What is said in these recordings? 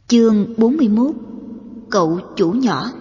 Chương 41. Cậu chủ nhỏ.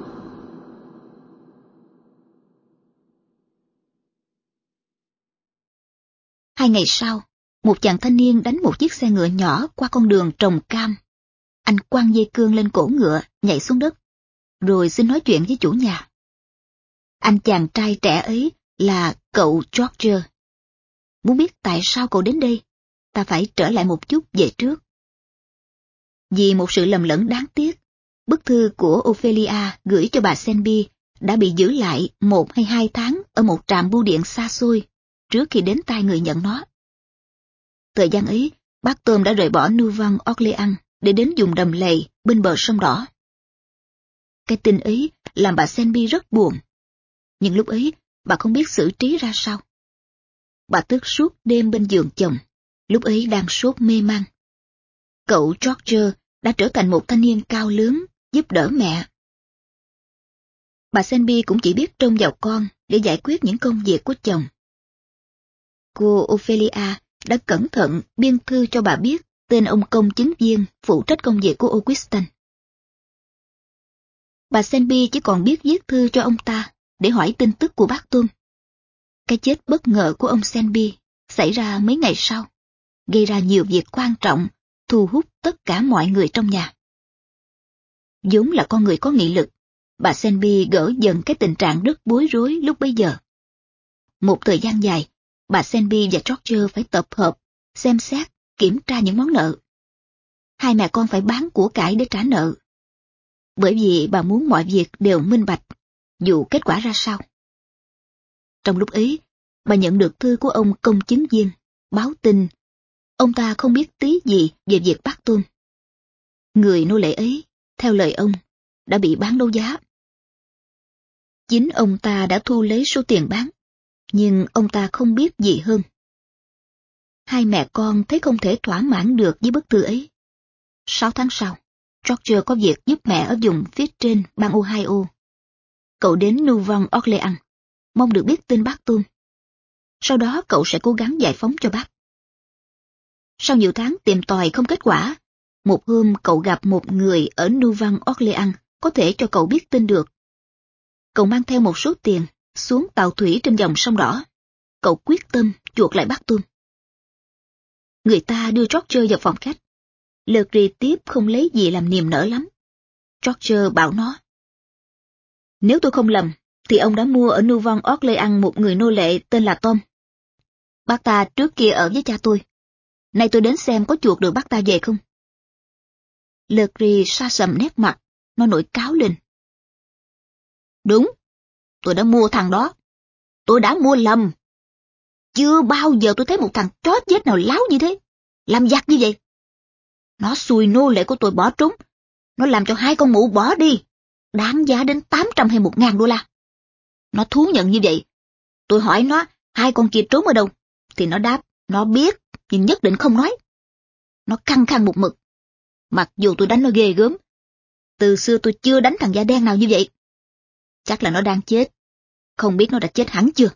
Hai ngày sau, một chàng thanh niên đánh một chiếc xe ngựa nhỏ qua con đường trồng cam. Anh quăng dây cương lên cổ ngựa, nhảy xuống đất, rồi xin nói chuyện với chủ nhà. Anh chàng trai trẻ ấy là cậu George. Muốn biết tại sao cậu đến đây, ta phải trở lại một chút về trước. Vì một sự lầm lẫn đáng tiếc, bức thư của Ophelia gửi cho bà Selby đã bị giữ lại 1 hay 2 tháng ở một trạm bưu điện xa xôi trước khi đến tay người nhận nó. Thời gian ấy, bác Tom đã rời bỏ Nouvelle-Orléans để đến vùng đầm lầy bên bờ sông Đỏ. Cái tin ấy làm bà Selby rất buồn, nhưng lúc ấy bà không biết xử trí ra sao. Bà thức suốt đêm bên giường chồng, lúc ấy đang sốt mê man. Cậu George đã trở thành một thanh niên cao lớn, giúp đỡ mẹ. Bà Selby cũng chỉ biết trông vào con để giải quyết những công việc của chồng. Cô Ophelia đã cẩn thận biên thư cho bà biết tên ông công chứng viên phụ trách công việc của Augustin. Bà Selby chỉ còn biết viết thư cho ông ta để hỏi tin tức của bác Tom. Cái chết bất ngờ của ông Selby xảy ra mấy ngày sau, gây ra nhiều việc quan trọng, thu hút tất cả mọi người trong nhà. Vốn là con người có nghị lực, bà Selby gỡ dần cái tình trạng rất bối rối lúc bấy giờ. Một thời gian dài, bà Selby và George phải tập hợp, xem xét, kiểm tra những món nợ. Hai mẹ con phải bán của cải để trả nợ. Bởi vì bà muốn mọi việc đều minh bạch, dù kết quả ra sao. Trong lúc ấy, bà nhận được thư của ông công chứng viên, báo tin. Ông ta không biết tí gì về việc bắt Tom. Người nô lệ ấy, theo lời ông, đã bị bán đấu giá. Chính ông ta đã thu lấy số tiền bán, nhưng ông ta không biết gì hơn. Hai mẹ con thấy không thể thỏa mãn được với bức thư ấy. 6 tháng sau, George có việc giúp mẹ ở vùng phía trên bang Ohio. Cậu đến Nouvelle-Orléans, mong được biết tin bác Tom. Sau đó cậu sẽ cố gắng giải phóng cho bác. Sau nhiều tháng tìm tòi không kết quả, một hôm cậu gặp một người ở Nouvelle-Orléans có thể cho cậu biết tin được. Cậu mang theo một số tiền, xuống tàu thủy trên dòng sông Đỏ. Cậu quyết tâm chuộc lại bác Tom. Người ta đưa George vào phòng khách. Legris tiếp không lấy gì làm niềm nở lắm. George bảo nó: nếu tôi không lầm, thì ông đã mua ở Nouvelle-Orléans một người nô lệ tên là Tom. Bác ta trước kia ở với cha tôi. Nay tôi đến xem có chuộc được bác ta về không. Legris sa sầm nét mặt, nó nổi cáu lên. Đúng, tôi đã mua thằng đó. Tôi đã mua lầm. Chưa bao giờ tôi thấy một thằng chó chết nào láo như thế, làm giặc như vậy. Nó xui nô lệ của tôi bỏ trốn. Nó làm cho 2 con mụ bỏ đi, đáng giá đến 800 hay 1.000 đô la. Nó thú nhận như vậy. Tôi hỏi nó 2 con kia trốn ở đâu, thì nó đáp nó biết, nhưng nhất định không nói. Nó khăng khăng một mực, mặc dù tôi đánh nó ghê gớm. Từ xưa tôi chưa đánh thằng da đen nào như vậy. Chắc là nó đang chết, không biết nó đã chết hẳn chưa.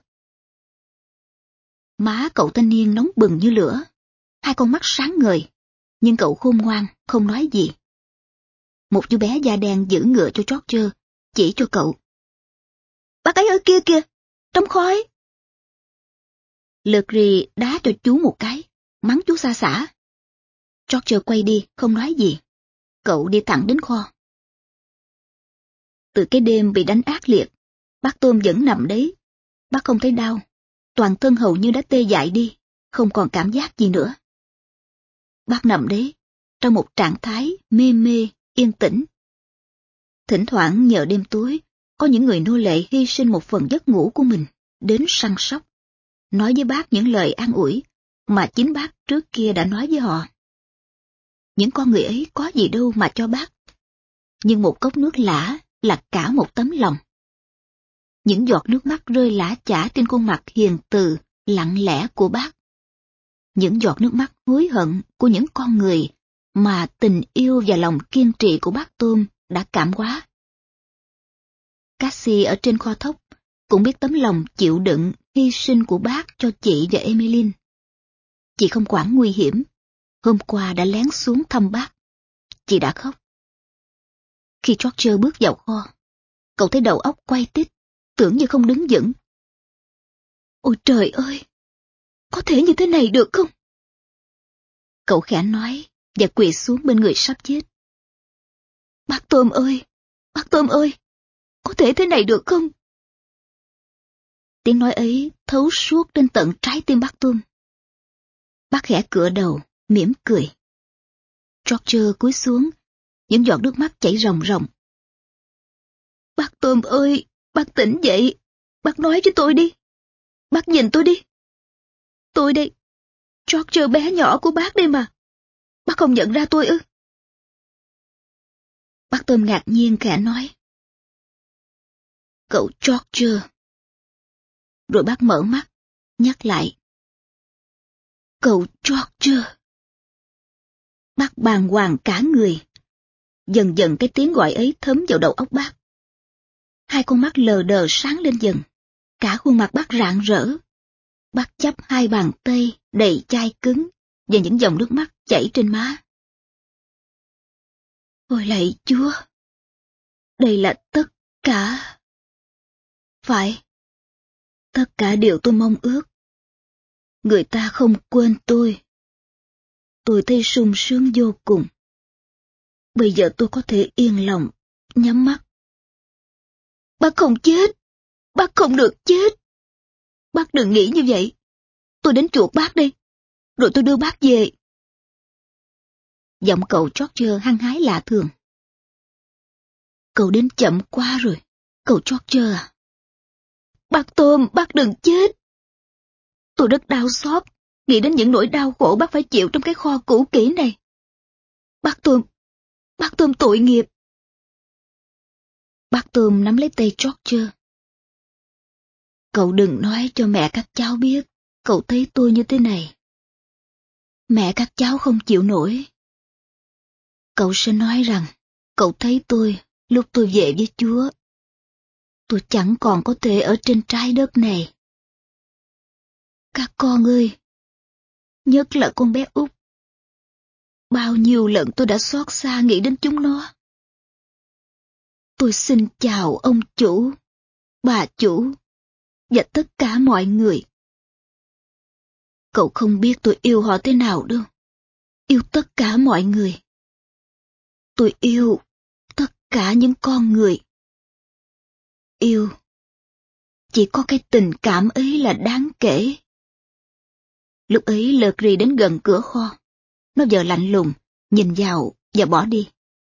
Má cậu thanh niên nóng bừng như lửa, 2 con mắt sáng ngời, nhưng cậu khôn ngoan, không nói gì. Một chú bé da đen giữ ngựa cho George, chỉ cho cậu. Bác ấy ở kia kìa, trong khói. Legris đá cho chú một cái, mắng chú xa xả. George quay đi, không nói gì. Cậu đi thẳng đến kho. Từ cái đêm bị đánh ác liệt, bác Tom vẫn nằm đấy. Bác không thấy đau, toàn thân hầu như đã tê dại đi, không còn cảm giác gì nữa. Bác nằm đấy, trong một trạng thái mê mê, yên tĩnh. Thỉnh thoảng nhờ đêm tối, có những người nô lệ hy sinh một phần giấc ngủ của mình, đến săn sóc, nói với bác những lời an ủi mà chính bác trước kia đã nói với họ. Những con người ấy có gì đâu mà cho bác, nhưng một cốc nước lã là cả một tấm lòng. Những giọt nước mắt rơi lã chã trên khuôn mặt hiền từ, lặng lẽ của bác. Những giọt nước mắt hối hận của những con người mà tình yêu và lòng kiên trì của bác Tom đã cảm hóa. Cassie ở trên kho thóc cũng biết tấm lòng chịu đựng, hy sinh của bác cho chị và Emmeline. Chị không quản nguy hiểm, hôm qua đã lén xuống thăm bác. Chị đã khóc, Khi George bước vào kho, cậu thấy đầu óc quay tít, tưởng như không đứng vững. Ôi trời ơi! Có thể như thế này được không? Cậu khẽ nói và quỳ xuống bên người sắp chết. Bác Tôm ơi! Bác Tôm ơi! Có thể thế này được không? Tiếng nói ấy thấu suốt đến tận trái tim bác Tôm. Bác khẽ cựa đầu, mỉm cười. George cúi xuống, những giọt nước mắt chảy ròng ròng. Bác Tôm ơi! Bác tỉnh dậy! Bác nói với tôi đi! Bác nhìn tôi đi! Tôi đây! George bé nhỏ của bác đây mà! Bác không nhận ra tôi ư? Bác Tôm ngạc nhiên khẽ nói. Cậu George. Rồi bác mở mắt, nhắc lại. Cậu George. Bác bàng hoàng cả người. Dần dần cái tiếng gọi ấy thấm vào đầu óc bác. Hai con mắt lờ đờ sáng lên dần. Cả khuôn mặt bác rạng rỡ. Bác chắp hai bàn tay đầy chai cứng và những dòng nước mắt chảy trên má. Ôi lạy Chúa! Đây là tất cả. Phải. Tất cả điều tôi mong ước. Người ta không quên tôi. Tôi thấy sung sướng vô cùng. Bây giờ tôi có thể yên lòng, nhắm mắt. Bác không chết. Bác không được chết. Bác đừng nghĩ như vậy. Tôi đến chuộc bác đây. Rồi tôi đưa bác về. Giọng cậu George hăng hái lạ thường. Cậu đến chậm quá rồi. Cậu George à. Bác Tôm, bác đừng chết. Tôi rất đau xót. Nghĩ đến những nỗi đau khổ bác phải chịu trong cái kho cũ kỹ này. Bác Tôm tội nghiệp. Bác Tôm nắm lấy tay George. Cậu đừng nói cho mẹ các cháu biết cậu thấy tôi như thế này. Mẹ các cháu không chịu nổi. Cậu sẽ nói rằng cậu thấy tôi lúc tôi về với Chúa. Tôi chẳng còn có thể ở trên trái đất này. Các con ơi, nhất là con bé Út. Bao nhiêu lần tôi đã xót xa nghĩ đến chúng nó. Tôi xin chào ông chủ, bà chủ và tất cả mọi người. Cậu không biết tôi yêu họ thế nào đâu. Yêu tất cả mọi người. Tôi yêu tất cả những con người. Yêu. Chỉ có cái tình cảm ấy là đáng kể. Lúc ấy Legri đến gần cửa kho. Nó giờ lạnh lùng, nhìn vào và bỏ đi.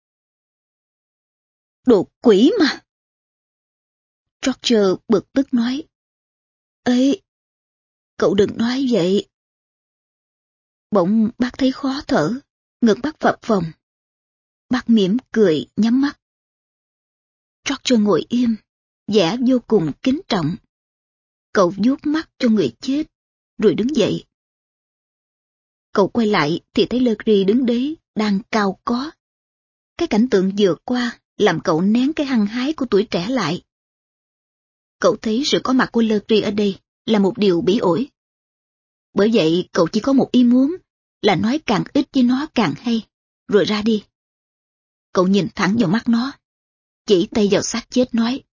Đồ quỷ mà! George bực tức nói. Ê, cậu đừng nói vậy. Bỗng bác thấy khó thở, ngực bác phập phồng. Bác mỉm cười, nhắm mắt. George ngồi im, vẻ vô cùng kính trọng. Cậu vuốt mắt cho người chết, rồi đứng dậy. Cậu quay lại thì thấy Legri đứng đấy, đang cau có. Cái cảnh tượng vừa qua làm cậu nén cái hăng hái của tuổi trẻ lại. Cậu thấy sự có mặt của Legri ở đây là một điều bỉ ổi. Bởi vậy cậu chỉ có một ý muốn là nói càng ít với nó càng hay, rồi ra đi. Cậu nhìn thẳng vào mắt nó, chỉ tay vào xác chết nói.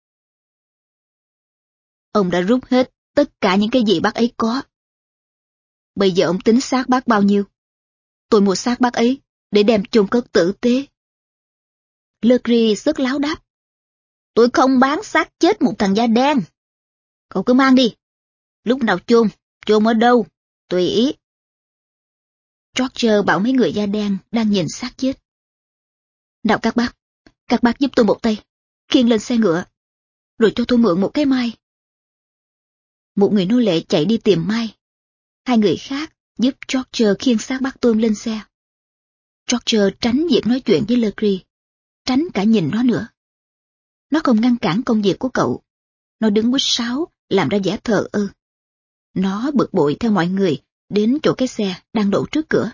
Ông đã rút hết tất cả những cái gì bác ấy có. Bây giờ ông tính xác bác bao nhiêu? Tôi mua xác bác ấy để đem chôn cất tử tế. Legri rất láo đáp. Tôi không bán xác chết một thằng da đen. Cậu cứ mang đi. Lúc nào chôn ở đâu, tùy ý. George bảo mấy người da đen đang nhìn xác chết. Nào các bác giúp tôi một tay, khiêng lên xe ngựa, rồi cho tôi mượn một cái mai. Một người nô lệ chạy đi tìm mai. Hai người khác giúp George khiêng xác bác Tôm lên xe. George tránh việc nói chuyện với Legri, tránh cả nhìn nó nữa. Nó không ngăn cản công việc của cậu. Nó đứng huýt sáo, làm ra vẻ thờ ơ. Nó bực bội theo mọi người đến chỗ cái xe đang đậu trước cửa.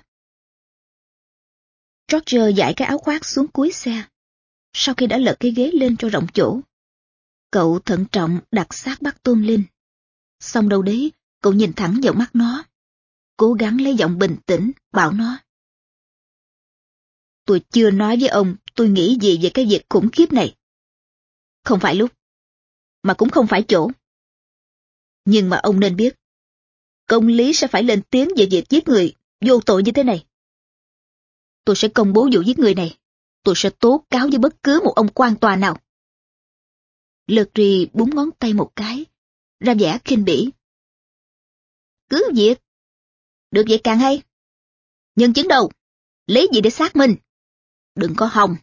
George dải cái áo khoác xuống cuối xe. Sau khi đã lật cái ghế lên cho rộng chỗ, cậu thận trọng đặt xác bác Tôm lên. Xong đâu đấy, cậu nhìn thẳng vào mắt nó, cố gắng lấy giọng bình tĩnh bảo nó. Tôi chưa nói với ông tôi nghĩ gì về cái việc khủng khiếp này. Không phải lúc, mà cũng không phải chỗ. Nhưng mà ông nên biết, công lý sẽ phải lên tiếng về việc giết người vô tội như thế này. Tôi sẽ công bố vụ giết người này. Tôi sẽ tố cáo với bất cứ một ông quan tòa nào. Legri búng ngón tay một cái, ra vẻ khinh bỉ. Cứ việc. Được vậy càng hay. Nhân chứng đâu? Lấy gì để xác minh? Đừng có hòng.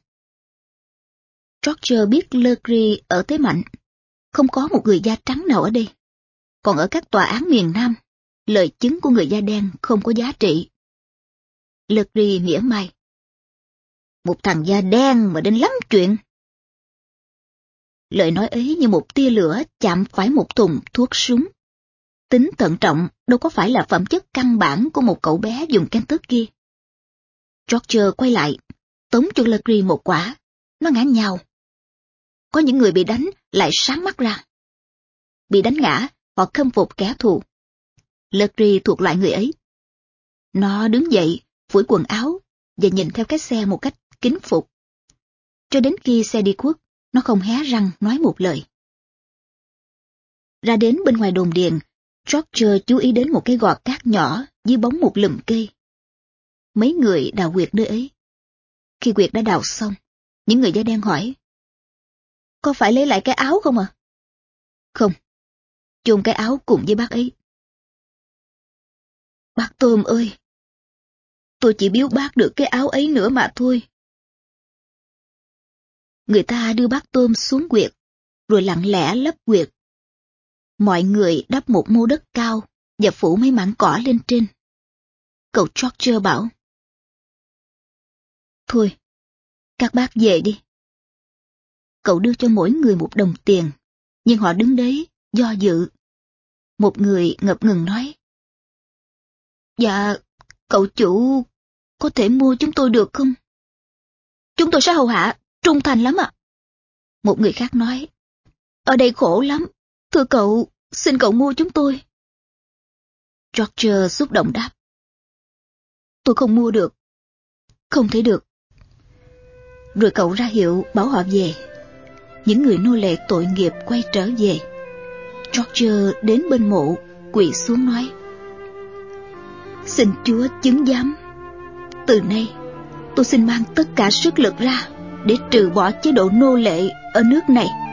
Roger biết Legri ở thế mạnh. Không có một người da trắng nào ở đây. Còn ở các tòa án miền Nam, lời chứng của người da đen không có giá trị. Legri mỉa mai. Một thằng da đen mà đến lắm chuyện. Lời nói ấy như một tia lửa chạm phải một thùng thuốc súng. Tính thận trọng đâu có phải là phẩm chất căn bản của một cậu bé dùng Kentucky. Roger quay lại, tống cho Legri một quả. Nó ngã nhào. Có những người bị đánh lại sáng mắt ra. Bị đánh ngã, họ khâm phục kẻ thù. Legri thuộc loại người ấy. Nó đứng dậy, phủi quần áo và nhìn theo cái xe một cách kính phục. Cho đến khi xe đi khuất, nó không hé răng nói một lời. Ra đến bên ngoài đồn điền, Roger chú ý đến một cái gò cát nhỏ dưới bóng một lùm cây. Mấy người đào huyệt nơi ấy. Khi huyệt đã đào xong, những người da đen hỏi. Có phải lấy lại cái áo không à? Không, chôn cái áo cùng với bác ấy. Bác Tôm ơi, tôi chỉ biếu bác được cái áo ấy nữa mà thôi. Người ta đưa bác Tôm xuống huyệt, rồi lặng lẽ lấp huyệt. Mọi người đắp một mô đất cao và phủ mấy mảng cỏ lên trên. Cậu Roger bảo. Thôi, các bác về đi. Cậu đưa cho mỗi người một đồng tiền, nhưng họ đứng đấy, do dự. Một người ngập ngừng nói. Dạ, cậu chủ có thể mua chúng tôi được không? Chúng tôi sẽ hầu hạ, trung thành lắm ạ. Một người khác nói. Ở đây khổ lắm, thưa cậu, xin cậu mua chúng tôi. Roger xúc động đáp. Tôi không mua được. Không thể được. Rồi cậu ra hiệu bảo họ về. Những người nô lệ tội nghiệp quay trở về. Roger đến bên mộ, quỳ xuống nói. Xin Chúa chứng giám. Từ nay, tôi xin mang tất cả sức lực ra để trừ bỏ chế độ nô lệ ở nước này.